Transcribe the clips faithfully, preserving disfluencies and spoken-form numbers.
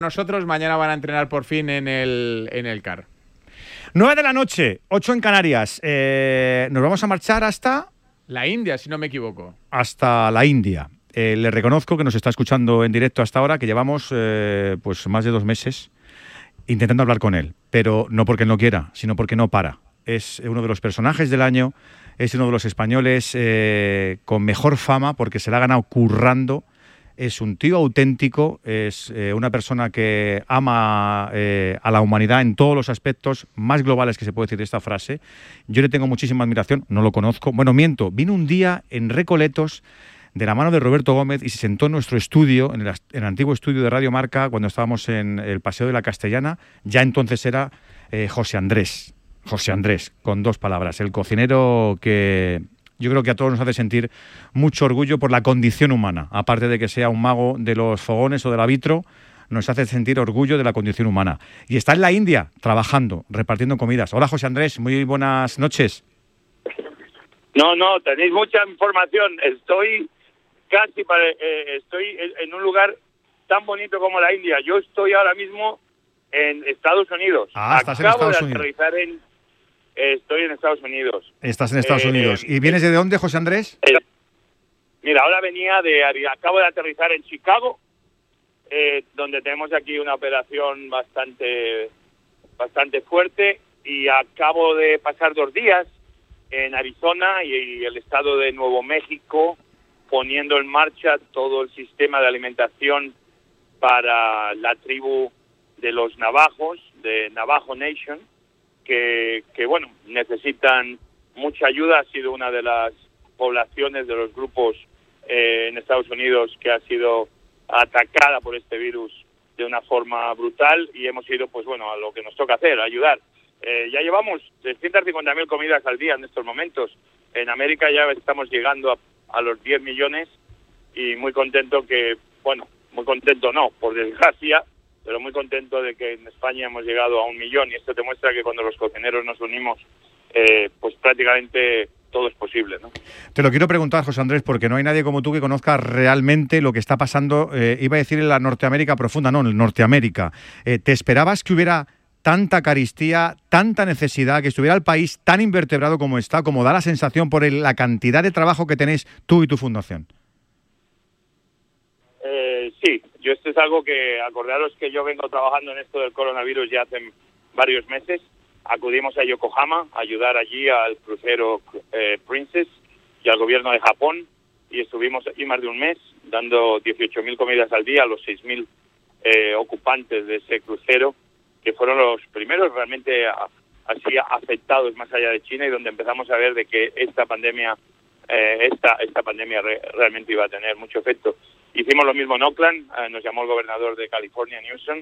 Nosotros mañana van a entrenar por fin en el, en el C A R. nueve de la noche, ocho en Canarias. Eh, nos vamos a marchar hasta... La India, si no me equivoco. Hasta la India. Eh, le reconozco que nos está escuchando en directo hasta ahora, que llevamos eh, pues más de dos meses intentando hablar con él. Pero no porque él no quiera, sino porque no para. Es uno de los personajes del año, es uno de los españoles eh, con mejor fama porque se la ha ganado currando. Es un tío auténtico, es eh, una persona que ama eh, a la humanidad en todos los aspectos más globales que se puede decir de esta frase. Yo le tengo muchísima admiración, no lo conozco. Bueno, miento, vino un día en Recoletos de la mano de Roberto Gómez y se sentó en nuestro estudio, en el, en el antiguo estudio de Radio Marca, cuando estábamos en el Paseo de la Castellana. Ya entonces era eh, José Andrés, José Andrés, con dos palabras, el cocinero que... Yo creo que a todos nos hace sentir mucho orgullo por la condición humana. Aparte de que sea un mago de los fogones o de la vitro, nos hace sentir orgullo de la condición humana. Y está en la India trabajando, repartiendo comidas. Hola, José Andrés, muy buenas noches. No, no, tenéis mucha información. Estoy casi para, eh, estoy en un lugar tan bonito como la India. Yo estoy ahora mismo en Estados Unidos. Ah, estás en Acabo Estados de Unidos. aterrizar en... Estoy en Estados Unidos. Estás en Estados Eh, Unidos. ¿Y vienes de dónde, José Andrés? Eh, mira, ahora venía de... Acabo de aterrizar en Chicago, eh, donde tenemos aquí una operación bastante, bastante fuerte, y acabo de pasar dos días en Arizona y, y el estado de Nuevo México, poniendo en marcha todo el sistema de alimentación para la tribu de los navajos, de Navajo Nation, que, que bueno, necesitan mucha ayuda. Ha sido una de las poblaciones, de los grupos eh, en Estados Unidos que ha sido atacada por este virus de una forma brutal, y hemos ido, pues bueno, a lo que nos toca hacer, ayudar. Eh, ya llevamos trescientas cincuenta mil comidas al día en estos momentos. En América ya estamos llegando a, a los diez millones, y muy contento que, bueno, muy contento no, por desgracia, pero muy contento de que en España hemos llegado a un millón, y esto te muestra que cuando los cocineros nos unimos, eh, pues prácticamente todo es posible, ¿no? Te lo quiero preguntar, José Andrés, porque no hay nadie como tú que conozca realmente lo que está pasando, eh, iba a decir en la Norteamérica profunda, no, en Norteamérica. Eh, ¿Te esperabas que hubiera tanta carestía, tanta necesidad, que estuviera el país tan invertebrado como está, como da la sensación por el, la cantidad de trabajo que tenés tú y tu fundación? Eh, sí, yo esto es algo que, acordaros que yo vengo trabajando en esto del coronavirus ya hace varios meses. Acudimos a Yokohama a ayudar allí al crucero eh, Princess y al gobierno de Japón, y estuvimos allí más de un mes dando dieciocho mil comidas al día a los seis mil eh, ocupantes de ese crucero, que fueron los primeros realmente a, así afectados más allá de China, y donde empezamos a ver de que esta pandemia eh, esta esta pandemia re, realmente iba a tener mucho efecto. Hicimos lo mismo en Oakland, eh, nos llamó el gobernador de California, Newsom,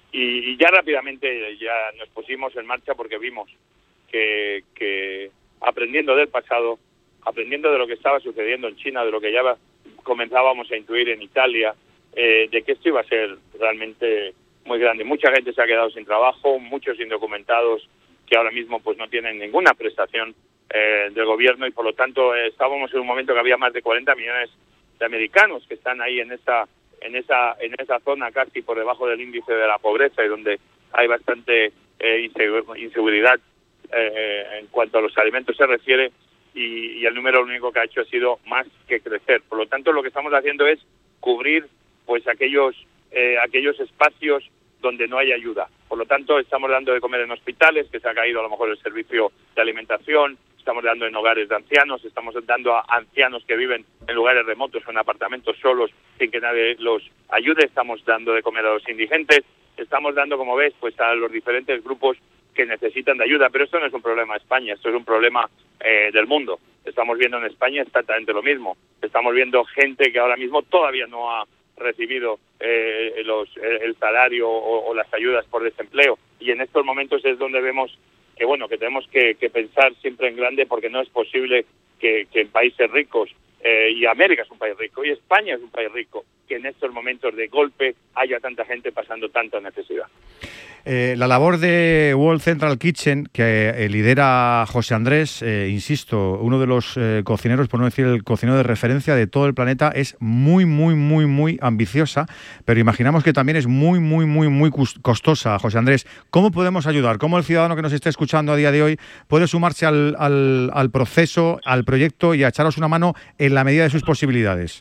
y, y ya rápidamente ya nos pusimos en marcha, porque vimos que, que aprendiendo del pasado, aprendiendo de lo que estaba sucediendo en China, de lo que ya comenzábamos a intuir en Italia, eh, de que esto iba a ser realmente muy grande. Mucha gente se ha quedado sin trabajo, muchos indocumentados que ahora mismo pues no tienen ninguna prestación eh, del gobierno, y por lo tanto eh, estábamos en un momento que había más de cuarenta millones de americanos que están ahí en esa en esa en esa zona casi por debajo del índice de la pobreza, y donde hay bastante eh, inseguridad eh, en cuanto a los alimentos se refiere, y, y el número lo único que ha hecho ha sido más que crecer. Por lo tanto, lo que estamos haciendo es cubrir pues aquellos eh, aquellos espacios donde no hay ayuda. Por lo tanto, estamos dando de comer en hospitales, que se ha caído a lo mejor el servicio de alimentación, estamos dando en hogares de ancianos, estamos dando a ancianos que viven en lugares remotos o en apartamentos solos sin que nadie los ayude, estamos dando de comer a los indigentes, estamos dando, como ves, pues a los diferentes grupos que necesitan de ayuda. Pero esto no es un problema de España, esto es un problema eh, del mundo. Estamos viendo en España exactamente lo mismo. Estamos viendo gente que ahora mismo todavía no ha recibido eh, los, el salario o, o las ayudas por desempleo, y en estos momentos es donde vemos que bueno que tenemos que, que pensar siempre en grande, porque no es posible que, que en países ricos, eh, y América es un país rico y España es un país rico, que en estos momentos de golpe haya tanta gente pasando tanta necesidad. Eh, la labor de World Central Kitchen, que eh, lidera José Andrés, eh, insisto, uno de los eh, cocineros, por no decir el cocinero de referencia de todo el planeta, es muy, muy, muy, muy ambiciosa, pero imaginamos que también es muy, muy, muy, muy costosa. José Andrés, ¿cómo podemos ayudar? ¿Cómo el ciudadano que nos esté escuchando a día de hoy puede sumarse al, al, al proceso, al proyecto y a echaros una mano en la medida de sus posibilidades?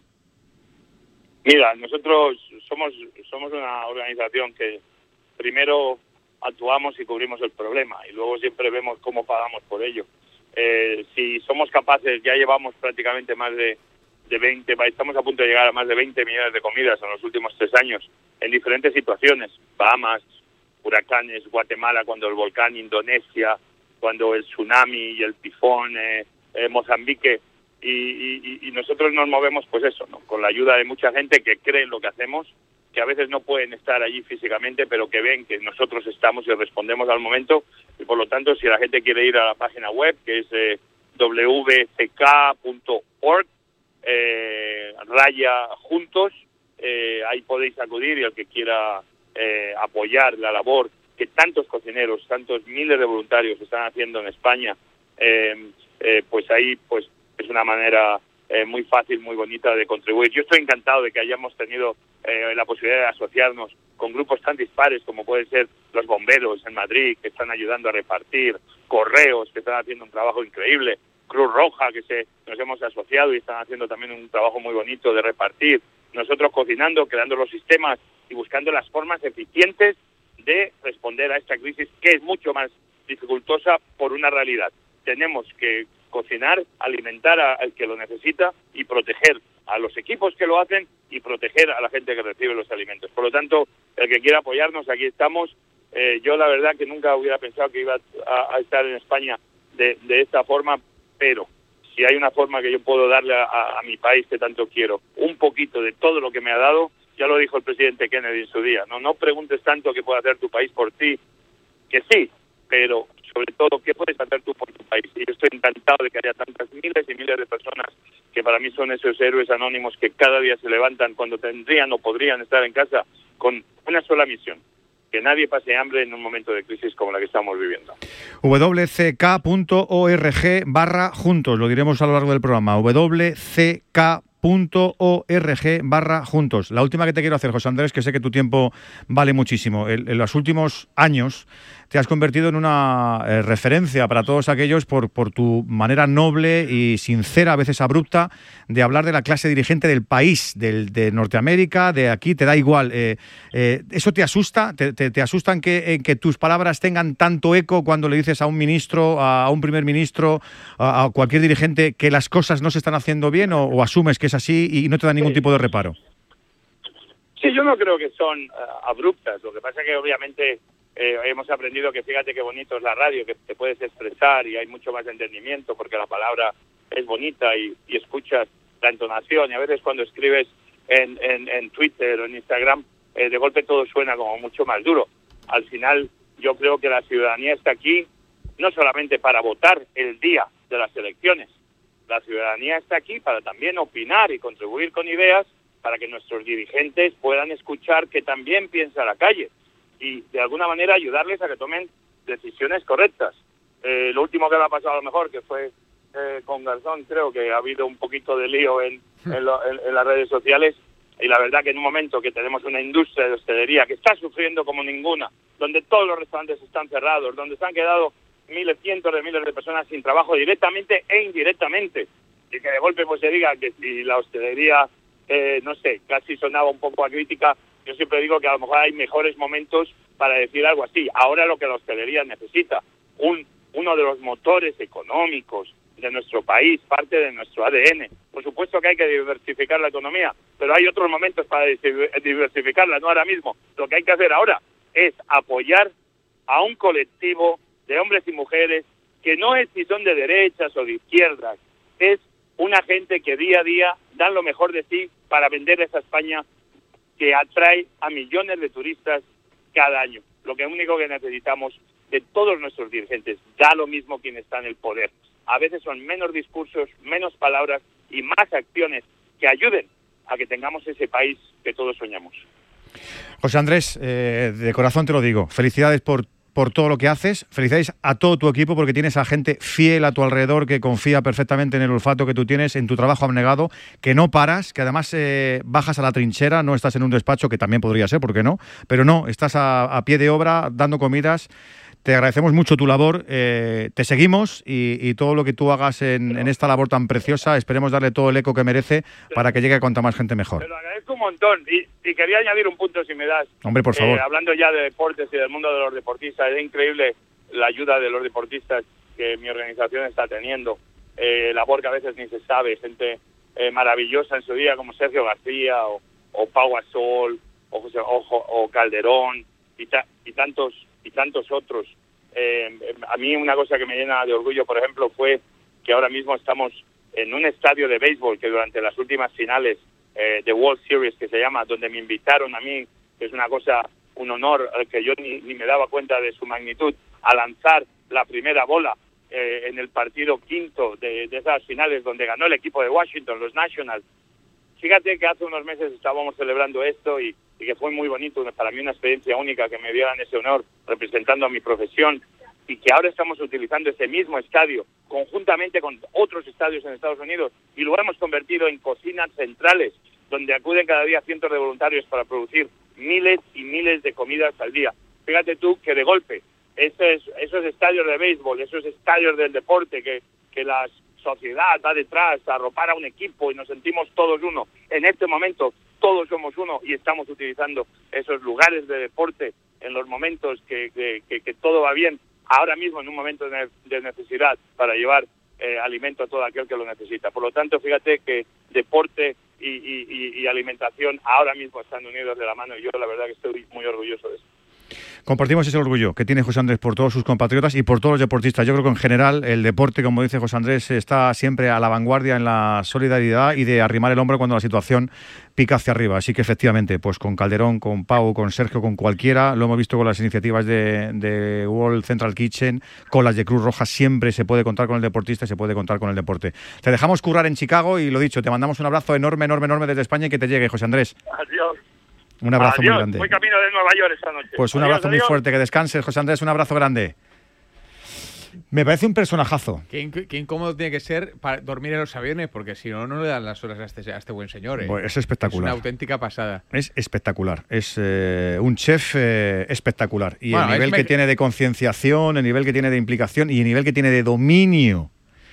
Mira, nosotros somos, somos una organización que primero actuamos y cubrimos el problema y luego siempre vemos cómo pagamos por ello. Eh, si somos capaces, ya llevamos prácticamente más de, de veinte, estamos a punto de llegar a más de veinte millones de comidas en los últimos tres años, en diferentes situaciones, Bahamas, huracanes, Guatemala, cuando el volcán, Indonesia, cuando el tsunami y el tifón, eh, eh, Mozambique, y, y, y nosotros nos movemos pues eso, ¿no? Con la ayuda de mucha gente que cree en lo que hacemos, que a veces no pueden estar allí físicamente, pero que ven que nosotros estamos y respondemos al momento, y por lo tanto, si la gente quiere ir a la página web, que es eh, w c k punto org, eh, raya juntos, eh, ahí podéis acudir, y el que quiera eh, apoyar la labor que tantos cocineros, tantos miles de voluntarios están haciendo en España, eh, eh, pues ahí pues es una manera eh, muy fácil, muy bonita de contribuir. Yo estoy encantado de que hayamos tenido eh, la posibilidad de asociarnos con grupos tan dispares como pueden ser los bomberos en Madrid, que están ayudando a repartir, Correos, que están haciendo un trabajo increíble, Cruz Roja, que se nos hemos asociado y están haciendo también un trabajo muy bonito de repartir, nosotros cocinando, creando los sistemas y buscando las formas eficientes de responder a esta crisis, que es mucho más dificultosa por una realidad. Tenemos que cocinar, alimentar al que lo necesita y proteger a los equipos que lo hacen y proteger a la gente que recibe los alimentos. Por lo tanto, el que quiera apoyarnos, aquí estamos. Eh, yo la verdad que nunca hubiera pensado que iba a, a estar en España de, de esta forma, pero si hay una forma que yo puedo darle a, a, a mi país que tanto quiero, un poquito de todo lo que me ha dado, ya lo dijo el presidente Kennedy en su día, no, no preguntes tanto qué puede hacer tu país por ti, que sí, pero sobre todo qué puedes hacer tú por tu país. Y yo estoy encantado de que haya tantas miles y miles de personas que para mí son esos héroes anónimos que cada día se levantan cuando tendrían o podrían estar en casa con una sola misión: que nadie pase hambre en un momento de crisis como la que estamos viviendo. w c k punto org barra juntos, lo diremos a lo largo del programa, w c k punto org barra juntos. La última que te quiero hacer, José Andrés, que sé que tu tiempo vale muchísimo. En, en los últimos años te has convertido en una eh, referencia para todos aquellos por, por tu manera noble y sincera, a veces abrupta, de hablar de la clase dirigente del país, del, de Norteamérica, de aquí, te da igual. Eh, eh, ¿Eso te asusta? ¿Te, te, te asustan que, eh, que tus palabras tengan tanto eco cuando le dices a un ministro, a, a un primer ministro, a, a cualquier dirigente que las cosas no se están haciendo bien, o, o asumes que es así y no te da ningún tipo de reparo? Sí, yo no creo que son uh, abruptas. Lo que pasa es que obviamente eh, hemos aprendido que, fíjate qué bonito es la radio, que te puedes expresar y hay mucho más entendimiento porque la palabra es bonita y, y escuchas la entonación, y a veces cuando escribes en, en, en Twitter o en Instagram, eh, de golpe todo suena como mucho más duro. Al final yo creo que la ciudadanía está aquí no solamente para votar el día de las elecciones, la ciudadanía está aquí para también opinar y contribuir con ideas para que nuestros dirigentes puedan escuchar que también piensa la calle y de alguna manera ayudarles a que tomen decisiones correctas. Eh, lo último que me ha pasado a lo mejor, que fue eh, con Garzón, creo que ha habido un poquito de lío en, en, lo, en, en las redes sociales, y la verdad que en un momento que tenemos una industria de hostelería que está sufriendo como ninguna, donde todos los restaurantes están cerrados, donde se han quedado miles, cientos de miles de personas sin trabajo directamente e indirectamente, y que de golpe pues se diga que si la hostelería, eh, no sé, casi sonaba un poco a crítica. Yo siempre digo que a lo mejor hay mejores momentos para decir algo así. Ahora lo que la hostelería necesita, un uno de los motores económicos de nuestro país, parte de nuestro A D N. Por supuesto que hay que diversificar la economía, pero hay otros momentos para diversificarla, no ahora mismo. Lo que hay que hacer ahora es apoyar a un colectivo de hombres y mujeres que no es si son de derechas o de izquierdas, es una gente que día a día dan lo mejor de sí para vender esa España que atrae a millones de turistas cada año. Lo que único que necesitamos de todos nuestros dirigentes, da lo mismo quien está en el poder. A veces son menos discursos, menos palabras y más acciones que ayuden a que tengamos ese país que todos soñamos. José Andrés, eh, de corazón te lo digo, felicidades por, por todo lo que haces, felicidades a todo tu equipo porque tienes a gente fiel a tu alrededor que confía perfectamente en el olfato que tú tienes, en tu trabajo abnegado, que no paras, que además eh, bajas a la trinchera, no estás en un despacho, que también podría ser, ¿por qué no? Pero no, estás a, a pie de obra, dando comidas. Te agradecemos mucho tu labor, eh, te seguimos y, y todo lo que tú hagas en, en esta labor tan preciosa, esperemos darle todo el eco que merece para que llegue a cuanta más gente mejor. Te lo agradezco un montón y, y quería añadir un punto si me das. Hombre, por favor. Eh, hablando ya de deportes y del mundo de los deportistas, es increíble la ayuda de los deportistas que mi organización está teniendo, eh, labor que a veces ni se sabe, gente eh, maravillosa en su día como Sergio García o, o Pau Gasol o, José, o, o Calderón y, ta, y tantos y tantos otros. Eh, a mí una cosa que me llena de orgullo, por ejemplo, fue que ahora mismo estamos en un estadio de béisbol que durante las últimas finales eh, de World Series, que se llama, donde me invitaron a mí, que es una cosa, un honor al que yo ni, ni me daba cuenta de su magnitud, a lanzar la primera bola eh, en el partido quinto de, de esas finales donde ganó el equipo de Washington, los Nationals. Fíjate que hace unos meses estábamos celebrando esto y, y que fue muy bonito, para mí una experiencia única que me dieran ese honor representando a mi profesión y que ahora estamos utilizando ese mismo estadio conjuntamente con otros estadios en Estados Unidos y lo hemos convertido en cocinas centrales donde acuden cada día cientos de voluntarios para producir miles y miles de comidas al día. Fíjate tú que de golpe esos, esos estadios de béisbol, esos estadios del deporte que, que las sociedad va detrás a arropar a un equipo y nos sentimos todos uno. En este momento todos somos uno y estamos utilizando esos lugares de deporte en los momentos que, que, que, que todo va bien, ahora mismo en un momento de, de necesidad para llevar eh, alimento a todo aquel que lo necesita. Por lo tanto, fíjate que deporte y, y, y alimentación ahora mismo están unidos de la mano y yo la verdad que estoy muy orgulloso de eso. Compartimos ese orgullo que tiene José Andrés por todos sus compatriotas y por todos los deportistas. Yo creo que en general el deporte, como dice José Andrés, está siempre a la vanguardia en la solidaridad y de arrimar el hombro cuando la situación pica hacia arriba. Así que efectivamente, pues con Calderón, con Pau, con Sergio, con cualquiera, lo hemos visto con las iniciativas de, de World Central Kitchen, con las de Cruz Roja, siempre se puede contar con el deportista y se puede contar con el deporte. Te dejamos currar en Chicago y lo dicho, te mandamos un abrazo enorme, enorme, enorme desde España y que te llegue, José Andrés. Adiós. Un abrazo adiós. muy grande. Voy camino de Nueva York esta noche. Pues un adiós, abrazo adiós. muy fuerte, que descanses, José Andrés, un abrazo grande. Me parece un personajazo. Qué, inc- qué incómodo tiene que ser para dormir en los aviones, porque si no, no le dan las horas a este, a este buen señor. ¿eh? Pues es espectacular. Es una auténtica pasada. Es espectacular. Es eh, un chef eh, espectacular. Y Bueno, el nivel es me- que tiene de concienciación, el nivel que tiene de implicación y el nivel que tiene de dominio,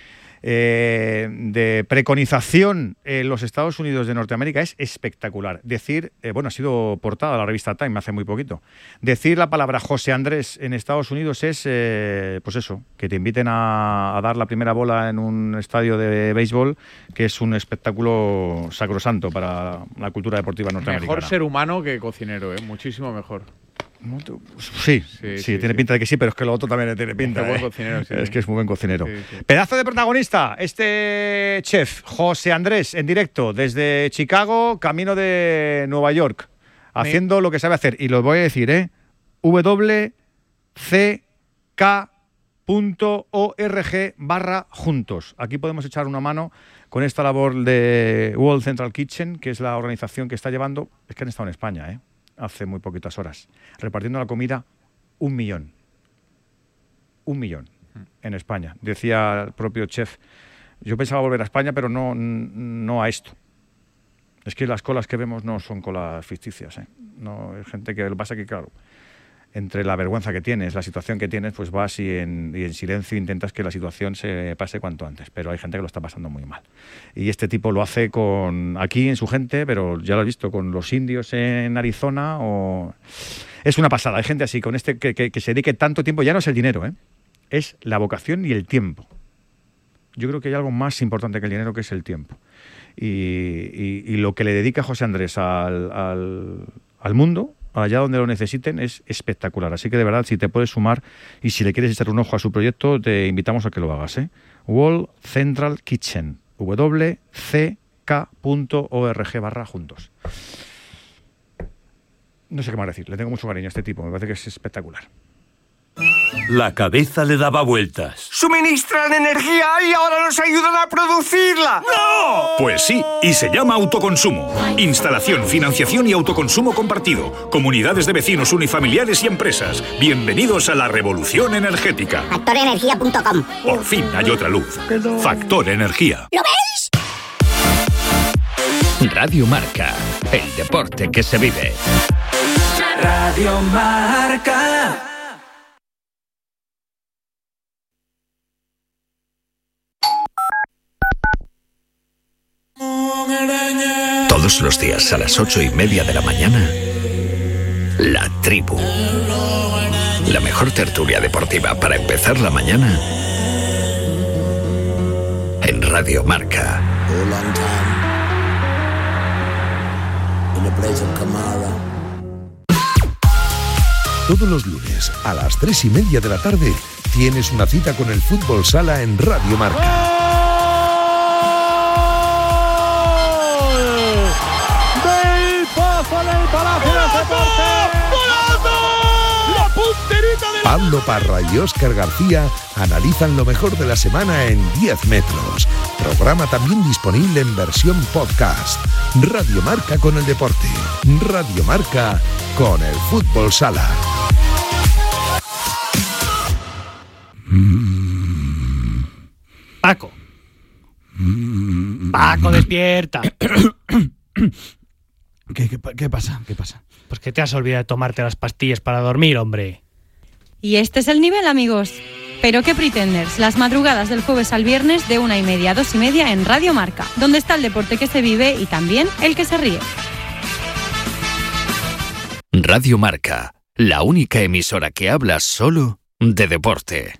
eh, de preconización en los Estados Unidos de Norteamérica es espectacular. Decir, eh, bueno, ha sido portada de la revista Time hace muy poquito. Decir la palabra José Andrés en Estados Unidos es, eh, pues eso, que te inviten a, a dar la primera bola en un estadio de béisbol, que es un espectáculo sacrosanto para la cultura deportiva norteamericana. Mejor ser humano que cocinero, ¿eh? Muchísimo mejor. Sí, sí, Sí, sí, sí, tiene sí. pinta de que sí, pero es que lo otro también tiene pinta. Es que buen ¿eh? cocinero, sí. Es que es muy buen cocinero. Sí, sí. Pedazo de protagonista, este chef, José Andrés, en directo desde Chicago, camino de Nueva York, haciendo lo que sabe hacer. Y lo voy a decir, ¿eh? W C K punto org barra juntos. Aquí podemos echar una mano con esta labor de World Central Kitchen, que es la organización que está llevando, es que han estado en España, ¿eh? Hace muy poquitas horas, repartiendo la comida un millón. Un millón en España. Decía el propio chef, yo pensaba volver a España, pero no, no a esto. Es que las colas que vemos no son colas ficticias, ¿eh? No, hay gente que lo que pasa que, claro, entre la vergüenza que tienes, la situación que tienes, pues vas y en, y en silencio intentas que la situación se pase cuanto antes. Pero hay gente que lo está pasando muy mal. Y este tipo lo hace con aquí en su gente, pero ya lo has visto, con los indios en Arizona. O... Es una pasada. Hay gente así, con este que, que, que se dedique tanto tiempo. Ya no es el dinero, ¿eh? Es la vocación y el tiempo. Yo creo que hay algo más importante que el dinero, que es el tiempo. Y, y, y lo que le dedica José Andrés al, al, al mundo, allá donde lo necesiten, es espectacular. Así que de verdad, si te puedes sumar y si le quieres echar un ojo a su proyecto, te invitamos a que lo hagas, ¿eh? World Central Kitchen, W C K punto org barra juntos. No sé qué más decir, le tengo mucho cariño a este tipo, me parece que es espectacular. La cabeza le daba vueltas. ¡Suministran energía y ahora nos ayudan a producirla! ¡No! Pues sí, y se llama autoconsumo. Instalación, financiación y autoconsumo compartido. Comunidades de vecinos, unifamiliares y empresas. Bienvenidos a la revolución energética. factor energía punto com. Por fin hay otra luz. Factor Energía. ¿Lo veis? Radio Marca, el deporte que se vive. Radio Marca. Todos los días a las ocho y media de la mañana, La Tribu. La mejor tertulia deportiva para empezar la mañana en Radio Marca. Todos los lunes a las tres y media de la tarde tienes una cita con el Fútbol Sala en Radio Marca. Pablo Parra y Óscar García analizan lo mejor de la semana en diez metros. Programa también disponible en versión podcast. Radio Marca con el deporte. Radio Marca con el Fútbol Sala. Paco. Paco, despierta. ¿Qué, qué, ¿Qué pasa? ¿Qué pasa? Pues que te has olvidado de tomarte las pastillas para dormir, hombre. Y este es el nivel, amigos. Pero qué Pretenders, las madrugadas del jueves al viernes de una y media a dos y media en Radio Marca, donde está el deporte que se vive y también el que se ríe. Radio Marca, la única emisora que habla solo de deporte.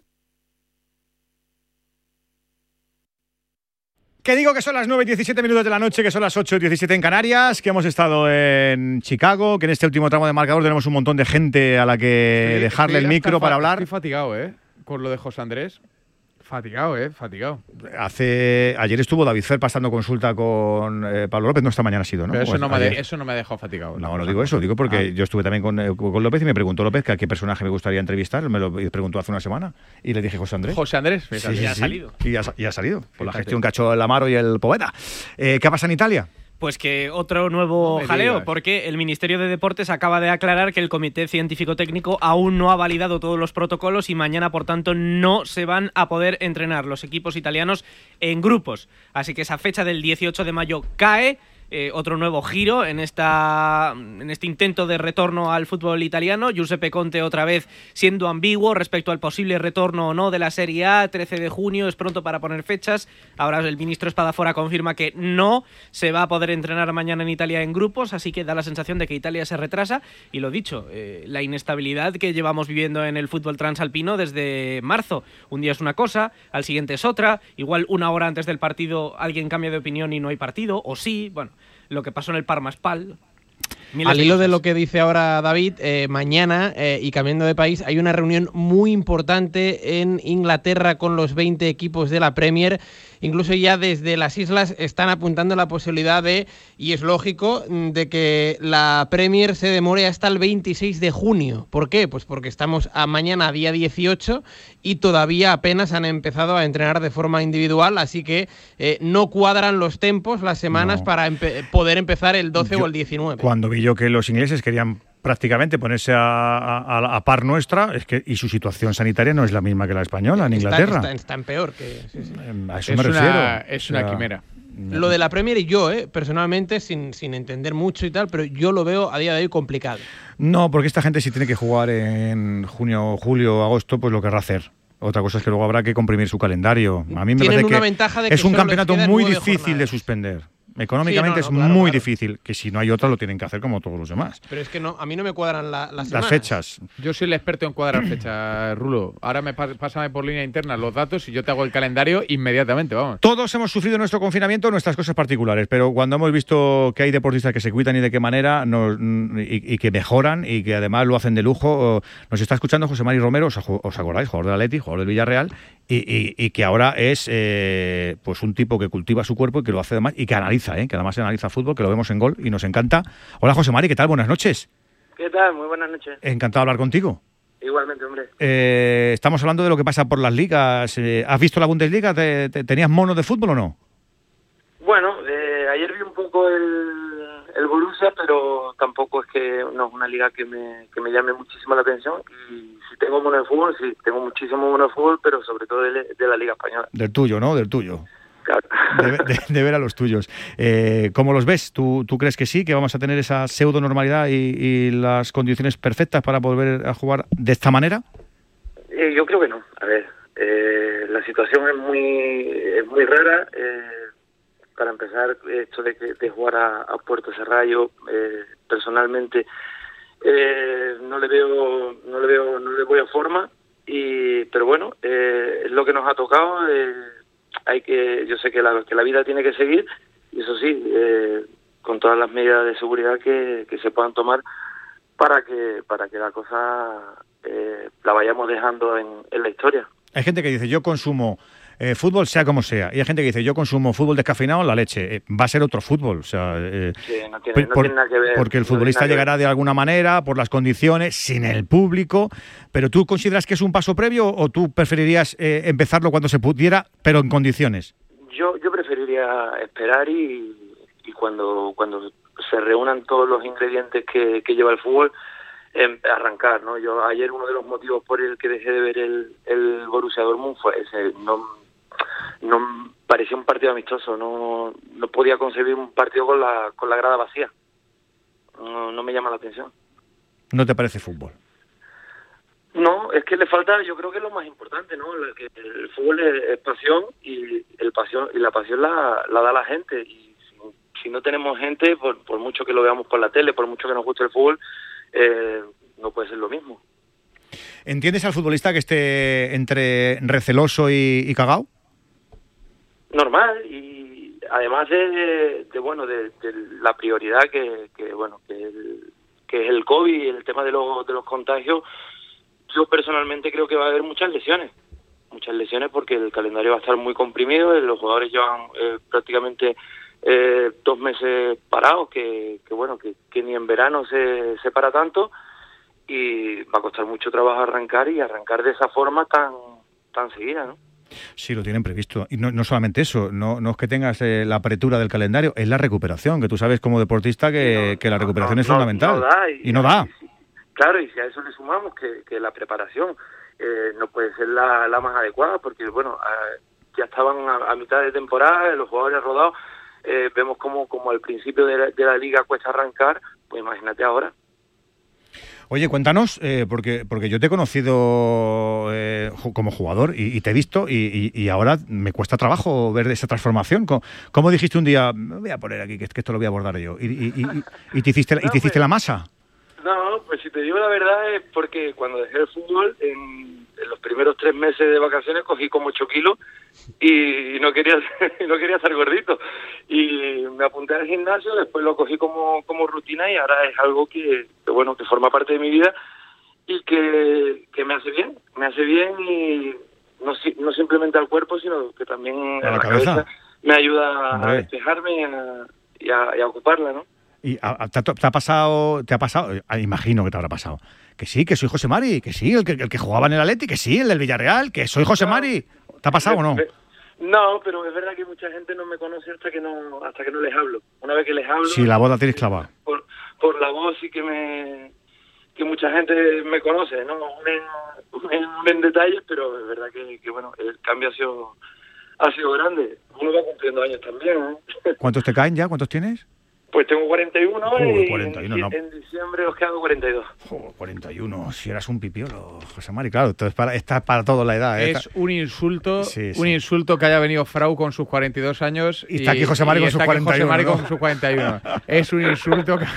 Que digo que son las nueve y diecisiete minutos de la noche, que son las ocho y diecisiete en Canarias, que hemos estado en Chicago, que en este último tramo de marcador tenemos un montón de gente a la que sí, dejarle el micro para hablar. Estoy fatigado, ¿eh? Con lo de José Andrés. Fatigado, ¿eh? Fatigado. Hace, ayer estuvo David Fer pasando consulta con eh, Pablo López, no, esta mañana ha sido, ¿no? Pero eso, pues no me de, eso no me ha dejado fatigado. No, no digo eso, digo porque ah. yo estuve también con, eh, con López y me preguntó López que a qué personaje me gustaría entrevistar, me lo preguntó hace una semana y le dije José Andrés. José Andrés, sí, sí, sí, ya ha sí. salido. Y ya, ya ha salido, por la gestión que ha hecho el Amaro y el Poveda. Eh, ¿Qué pasa en Italia? Pues que otro nuevo no jaleo, digas. Porque el Ministerio de Deportes acaba de aclarar que el Comité Científico Técnico aún no ha validado todos los protocolos y mañana, por tanto, no se van a poder entrenar los equipos italianos en grupos. Así que esa fecha del dieciocho de mayo cae. Eh, otro nuevo giro en esta en este intento de retorno al fútbol italiano. Giuseppe Conte otra vez siendo ambiguo respecto al posible retorno o no de la Serie A. trece de junio es pronto para poner fechas. Ahora el ministro Spadafora confirma que no se va a poder entrenar mañana en Italia en grupos, así que da la sensación de que Italia se retrasa. Y lo dicho, eh, la inestabilidad que llevamos viviendo en el fútbol transalpino desde marzo. Un día es una cosa, al siguiente es otra. Igual una hora antes del partido alguien cambia de opinión y no hay partido, o sí, bueno... Lo que pasó en el Parma Spal. Al hilo de lo que dice ahora David, eh, mañana, eh, y cambiando de país, hay una reunión muy importante en Inglaterra con los veinte equipos de la Premier. Incluso ya desde las islas están apuntando la posibilidad de, y es lógico, de que la Premier se demore hasta el veintiséis de junio. ¿Por qué? Pues porque estamos a mañana, día dieciocho, y todavía apenas han empezado a entrenar de forma individual, así que eh, no cuadran los tempos, las semanas, no. para empe- poder empezar el doce yo, o el diecinueve. Cuando vi yo que los ingleses querían prácticamente ponerse a, a, a par nuestra, es que y su situación sanitaria no es la misma que la española en Inglaterra. Están, están peor que... Sí, sí. A eso es me una, refiero. Es una o sea, quimera. Lo de la Premier y yo, eh, personalmente, sin, sin entender mucho y tal, pero yo lo veo a día de hoy complicado. No, porque esta gente si tiene que jugar en junio, julio, agosto, pues lo querrá hacer. Otra cosa es que luego habrá que comprimir su calendario. A mí me Tienen parece una que, ventaja de que es un campeonato muy difícil jornadas. de suspender. Económicamente sí, no, no, es claro, muy claro. difícil, que si no hay otra lo tienen que hacer como todos los demás. Pero es que no, a mí no me cuadran la, las, las fechas. Yo soy el experto en cuadrar fechas, Rulo. Ahora me pas, pásame por línea interna los datos y yo te hago el calendario inmediatamente, vamos. Todos hemos sufrido en nuestro confinamiento nuestras cosas particulares, pero cuando hemos visto que hay deportistas que se cuidan y de qué manera nos, y, y que mejoran y que además lo hacen de lujo, nos está escuchando José Mari Romero, os, os acordáis, jugador del Atleti, jugador del Villarreal, y, y, y que ahora es eh, pues un tipo que cultiva su cuerpo y que lo hace además y que analiza, ¿eh? que además analiza fútbol, que lo vemos en Gol y nos encanta. Hola José Mari, ¿qué tal? Buenas noches. ¿Qué tal? Muy buenas noches. Encantado de hablar contigo. igualmente, hombre. Eh, estamos hablando de lo que pasa por las ligas. Eh, ¿Has visto la Bundesliga? ¿Te, te, ¿Tenías monos de fútbol o no? Bueno, eh, ayer vi un poco el, el Borussia, pero tampoco es que no es una liga que me, que me llame muchísimo la atención. Y si tengo mono de fútbol, sí, tengo muchísimo mono de fútbol, pero sobre todo de, de la Liga Española. Del tuyo, ¿no? Del tuyo. Claro. De, de, de ver a los tuyos. Eh, ¿Cómo los ves? ¿Tú, ¿Tú crees que sí, que vamos a tener esa pseudo normalidad y, y las condiciones perfectas para volver a jugar de esta manera? Eh, yo creo que no. A ver, eh, la situación es muy, es muy rara. Eh, para empezar, esto de, que, de jugar a, a puerto cerrado, yo eh, personalmente eh, no le veo, no le veo, no le voy a forma. Y, pero bueno, eh, es lo que nos ha tocado. Eh, hay que, yo sé que la, que la vida tiene que seguir, y eso sí, eh, con todas las medidas de seguridad que, que se puedan tomar para que para que la cosa eh, la vayamos dejando en, en la historia. Hay gente que dice, yo consumo eh, fútbol sea como sea, y hay gente que dice, yo consumo fútbol descafeinado, la leche. Eh, va a ser otro fútbol, o sea, eh, sí, no tiene, no por, tiene nada que ver. Porque el futbolista no llegará de alguna manera, por las condiciones, sin el público, pero ¿tú consideras que es un paso previo o tú preferirías eh, empezarlo cuando se pudiera, pero en condiciones? Yo yo preferiría esperar y, y cuando cuando se reúnan todos los ingredientes que, que lleva el fútbol, eh, arrancar, ¿no? Yo ayer uno de los motivos por el que dejé de ver el, el Borussia Dortmund fue ese, no no parecía un partido amistoso, no no podía concebir un partido con la con la grada vacía. No, no me llama la atención. ¿No te parece fútbol? No, es que le falta, yo creo que es lo más importante, ¿no? Que el fútbol es, es pasión y el pasión y la pasión la, la da la gente, y si, si no tenemos gente, por, por mucho que lo veamos por la tele, por mucho que nos guste el fútbol, eh, no puede ser lo mismo. ¿Entiendes al futbolista que esté entre receloso y, y cagao? Normal, y además de, de bueno de, de la prioridad que, que bueno que, el, que es el COVID y el tema de los de los contagios. Yo personalmente creo que va a haber muchas lesiones, muchas lesiones porque el calendario va a estar muy comprimido, los jugadores llevan eh, prácticamente eh, dos meses parados, que, que bueno, que, que ni en verano se, se para tanto, y va a costar mucho trabajo arrancar y arrancar de esa forma tan tan seguida, ¿no? Sí, lo tienen previsto. Y no, no solamente eso, no, no es que tengas eh, la apertura del calendario, es la recuperación, que tú sabes como deportista que, no, que la recuperación no, es fundamental. No da, y, y no da. Y, claro, y si a eso le sumamos que, que la preparación eh, no puede ser la, la más adecuada, porque bueno, eh, ya estaban a, a mitad de temporada, los jugadores rodados, eh, vemos como, como al principio de la, de la liga cuesta arrancar, pues imagínate ahora. Oye, cuéntanos, eh, porque porque yo te he conocido eh, como jugador y, y te he visto y, y, y ahora me cuesta trabajo ver esa transformación. ¿Cómo, cómo dijiste un día, me voy a poner aquí, que, que esto lo voy a abordar yo? Y, y, y, y te hiciste, no, y te hiciste pues, la masa. No, pues si te digo la verdad es porque cuando dejé el fútbol, en, en los primeros tres meses de vacaciones cogí como ocho kilos y no quería no quería estar gordito. Y me apunté al gimnasio, después lo cogí como, como rutina y ahora es algo que, que, bueno, que forma parte de mi vida y que, que me hace bien, me hace bien y no, no simplemente al cuerpo, sino que también a a la la cabeza, cabeza me ayuda Hombre. a despejarme y a, y a, y a ocuparla, ¿no? Y a, a, te, te ha pasado, te ha pasado, imagino que te habrá pasado, que sí, que soy José Mari, que sí, el que, el que jugaba en el Atleti, que sí, el del Villarreal, que soy José no, Mari. ¿Te ha pasado o no? No, pero es verdad que mucha gente no me conoce hasta que no hasta que no les hablo. Una vez que les hablo... Sí, la voz la tienes clavada. Por, por la voz sí que me que mucha gente me conoce, ¿no? En, en, en detalles, pero es verdad que, que bueno, el cambio ha sido ha sido grande. Uno va cumpliendo años también, ¿eh? ¿Cuántos te caen ya? ¿Cuántos tienes? Pues tengo cuarenta y uno, Joder, y cuarenta y uno, en, no. en diciembre os quedo cuarenta y dos. Joder, cuarenta y uno, si eras un pipiolo, José Mari, claro, esto es para, está para toda la edad. ¿eh? Es un insulto, sí, sí. un insulto que haya venido Frau con sus cuarenta y dos años y, y está aquí José Mari con sus cuarenta y uno. José Mari ¿no? con sus cuarenta y uno. Es un insulto que...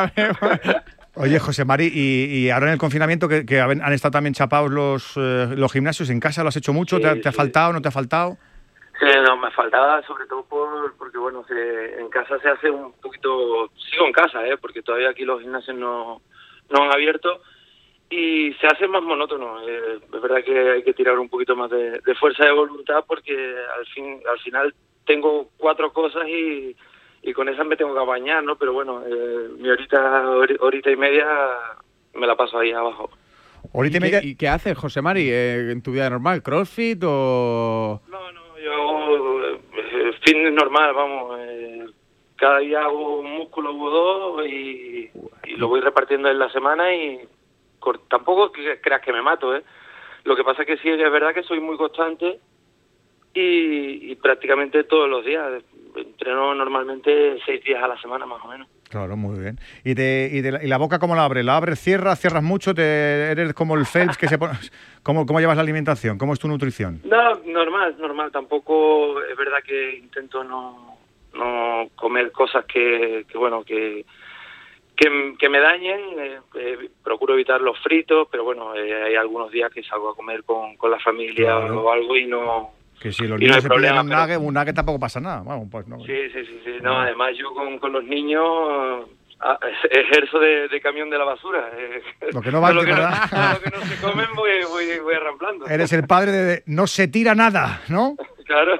Oye, José Mari, y, y ahora en el confinamiento que, que han estado también chapados los, eh, los gimnasios, ¿en casa lo has hecho mucho? Sí, ¿Te, ¿Te ha sí. faltado, no te ha faltado? Sí, no, me faltaba sobre todo por porque, bueno, se, en casa se hace un poquito... Sigo en casa, ¿eh? Porque todavía aquí los gimnasios no, no han abierto y se hace más monótono. Eh, es verdad que hay que tirar un poquito más de, de fuerza de voluntad porque al fin al final tengo cuatro cosas y, y con esas me tengo que bañar, ¿no? Pero bueno, eh, mi horita, horita y media me la paso ahí abajo. ¿Y, qué, ¿Y qué haces, José Mari, eh, en tu vida normal? ¿Crossfit o...? No, no, yo eh, fitness normal, vamos. Eh, cada día hago un músculo u dos y, y lo voy repartiendo en la semana y cor- tampoco que creas que me mato, ¿eh? Lo que pasa es que sí, es verdad que soy muy constante y, y prácticamente todos los días. Entreno normalmente seis días a la semana, más o menos. Claro, muy bien. ¿Y, de, y, de la, y la boca cómo la abres? ¿La abres, cierras, cierras mucho? Te, ¿Eres como el Phelps que se pone...? ¿Cómo, ¿Cómo llevas la alimentación? ¿Cómo es tu nutrición? No, normal, normal. Tampoco es verdad que intento no, no comer cosas que, que bueno, que, que, que me dañen. Eh, eh, procuro evitar los fritos, pero bueno, eh, hay algunos días que salgo a comer con, con la familia Claro. o algo y no... Que si los Y no niños hay se problema, piden un pero- nugget, un nugget tampoco pasa nada. Vamos, pues no. Sí, sí, sí, sí. No, además yo con, con los niños ah, ejerzo de, de camión de la basura. Eh, Lo que no vale, todo lo que no, ¿verdad? todo lo que no se comen voy, voy, voy arramplando. Eres el padre de no se tira nada, ¿no? Claro.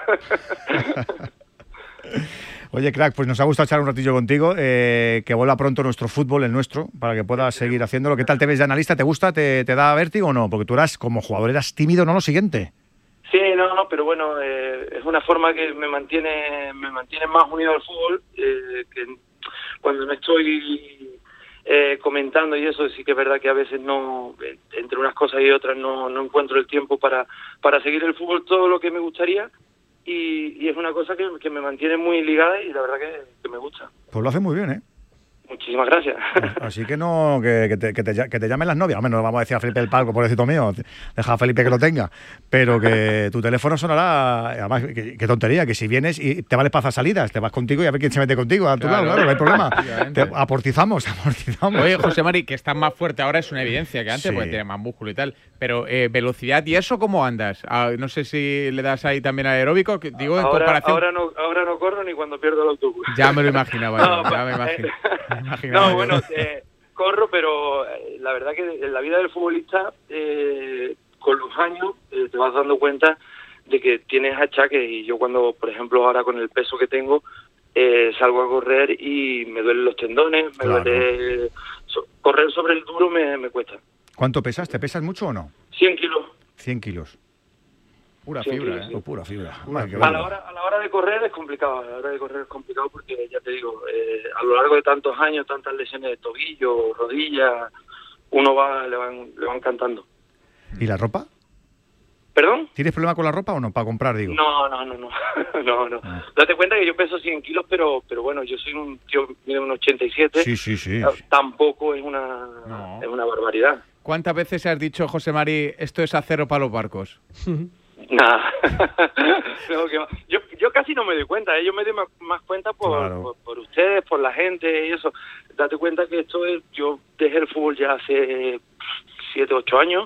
Oye, crack, pues nos ha gustado echar un ratillo contigo, eh, que vuelva pronto nuestro fútbol, el nuestro, para que puedas seguir haciéndolo. ¿Qué tal te ves de analista? ¿Te gusta? ¿Te, te da vértigo o no? Porque tú eras, como jugador, eras tímido, ¿no? Lo siguiente. Sí, no, no, pero bueno, eh, es una forma que me mantiene me mantiene más unido al fútbol, eh, que cuando no estoy eh, comentando y eso, sí que es verdad que a veces no, entre unas cosas y otras no, no encuentro el tiempo para, para seguir el fútbol todo lo que me gustaría y, y es una cosa que, que me mantiene muy ligada y la verdad que, que me gusta. Pues lo hace muy bien, ¿eh? Muchísimas gracias. Así que no, que, que, te, que, te, que te llamen las novias. Hombre, no le vamos a decir a Felipe del Palco, pobrecito mío. Deja a Felipe que lo tenga. Pero que tu teléfono sonará. Además, qué tontería, que si vienes y te vales para hacer salidas, te vas contigo y a ver quién se mete contigo a tu Claro, lado, claro, no hay problema. efectivamente. Te amortizamos, amortizamos. Oye, José Mari, que estás más fuerte ahora es una evidencia que antes, Sí. porque tienes más músculo y tal. Pero eh, velocidad y eso, ¿cómo andas? Ah, no sé si le das ahí también al aeróbico, que, digo, en Ahora, comparación... ahora, no, ahora no corro ni cuando pierdo el autobús. Ya me lo imaginaba, yo, No, ya me eh, imagino. me imaginaba No, yo. bueno, eh, corro, pero eh, la verdad que en la vida del futbolista, eh, con los años, eh, te vas dando cuenta de que tienes achaques. Y yo cuando, por ejemplo, ahora con el peso que tengo, eh, salgo a correr y me duelen los tendones, me Claro. duele... so- correr sobre el duro me, me cuesta. ¿Cuánto pesas? ¿Te pesas mucho o no? cien kilos. cien kilos. Pura Sí, fibra, sí, ¿eh? sí. Oh, pura fibra. Pura Ay, qué fibra. A la, bárbaro. hora, a la hora de correr es complicado, a la hora de correr es complicado porque, ya te digo, eh, a lo largo de tantos años, tantas lesiones de tobillo, rodillas, uno va, le van, le van cantando. ¿Y la ropa? ¿Perdón? ¿Tienes problema con la ropa o no? Para comprar, digo. No, no, no, no, no, no. Ah. Date cuenta que yo peso cien kilos, pero pero bueno, yo soy un tío de un ochenta y siete. Sí, sí, sí. Tampoco es una, No. es una barbaridad. ¿Cuántas veces has dicho, José Mari, esto es acero para los barcos? Nada. No, que va. yo, yo casi no me doy cuenta, ¿eh? Yo me doy más, más cuenta por, Claro. por, por ustedes, por la gente y eso. Date cuenta que esto es, yo dejé el fútbol ya hace siete, ocho años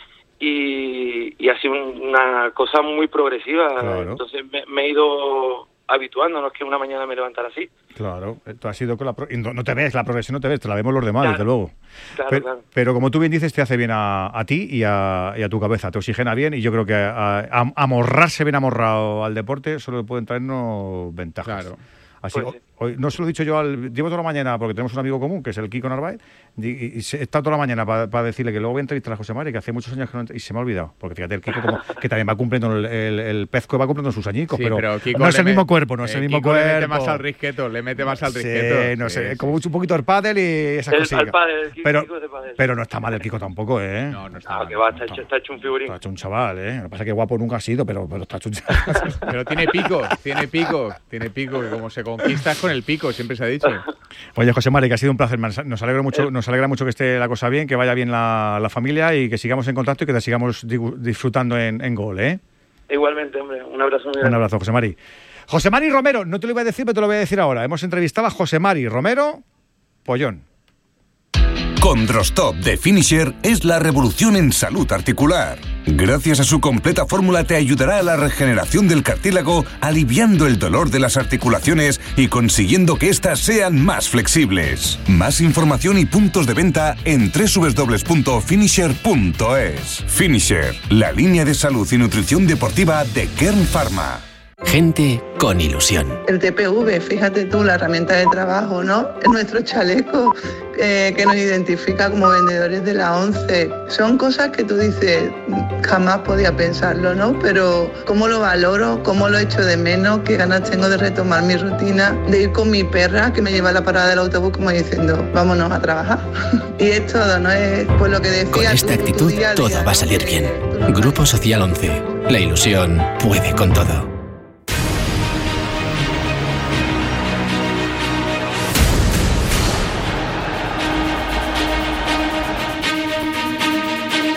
y, y ha sido una cosa muy progresiva. Claro. Entonces me, me he ido habituando, no es que una mañana me levantara así. Claro, tú has ido con la... pro- y no, no te ves, la progresión no te ves, te la vemos los demás, Claro. desde luego. Claro, pero, claro. pero como tú bien dices, te hace bien a, a ti y a, y a tu cabeza, te oxigena bien y yo creo que a, a- amorrarse bien amorrado al deporte solo pueden traernos ventajas. Claro. Así, Pues hoy, hoy- no se lo he dicho yo, al, llevo toda la mañana, porque tenemos un amigo común, que es el Kiko Narváez, y, y, y se- he estado toda la mañana para decirle que luego voy a entrevistar a José Mari, que hace muchos años que no... ent- Y se me ha olvidado, porque fíjate, el Kiko como, que también va cumpliendo, el, el, el Pezco va cumpliendo sus añicos, Sí, pero, pero Kiko no es le el me- mismo cuerpo, no es eh, el mismo Kiko cuerpo. le mete más al risqueto, le mete más al Sí, risqueto. no Sí, sé, sí. como un poquito el pádel y esas El- cosillas. al pádel, el Kiko pero, es de pádel. pero no está mal el Kiko tampoco, ¿eh? No, no está Ah, mal. que va, está hecho, está hecho un figurín. Está hecho un chaval, ¿eh? Lo que pasa es que guapo nunca ha sido, pero, pero está hecho un chaval. Pero tiene pico, tiene pico, tiene pico, que como se conquista es con el pico, siempre se ha dicho. Oye, José Mari, que ha sido un placer. Nos alegra mucho, nos alegra mucho que esté la cosa bien, que vaya bien la, la familia y que sigamos en contacto y que te sigamos digu- disfrutando en, en gol, ¿eh? Igualmente, hombre, un abrazo muy Un grande. abrazo, José Mari. José Mari Romero, no te lo iba a decir, pero te lo voy a decir ahora. Hemos entrevistado a José Mari Romero Pollón. Con Drostop de Finisher es la revolución en salud articular. Gracias a su completa fórmula te ayudará a la regeneración del cartílago, aliviando el dolor de las articulaciones y consiguiendo que éstas sean más flexibles. Más información y puntos de venta en doble u doble u doble u punto finisher punto es. Finisher, la línea de salud y nutrición deportiva de Kern Pharma. Gente con ilusión. El T P V, fíjate tú, la herramienta de trabajo, ¿no? Es nuestro chaleco eh, que nos identifica como vendedores de la ONCE. Son cosas que tú dices, jamás podía pensarlo, ¿no? Pero cómo lo valoro, cómo lo echo de menos, qué ganas tengo de retomar mi rutina, de ir con mi perra que me lleva a la parada del autobús como diciendo, vámonos a trabajar. Y es todo, ¿no? Es pues lo que decía. Con esta tu, actitud tu día todo día, va a salir bien. Grupo Social once. La ilusión puede con todo.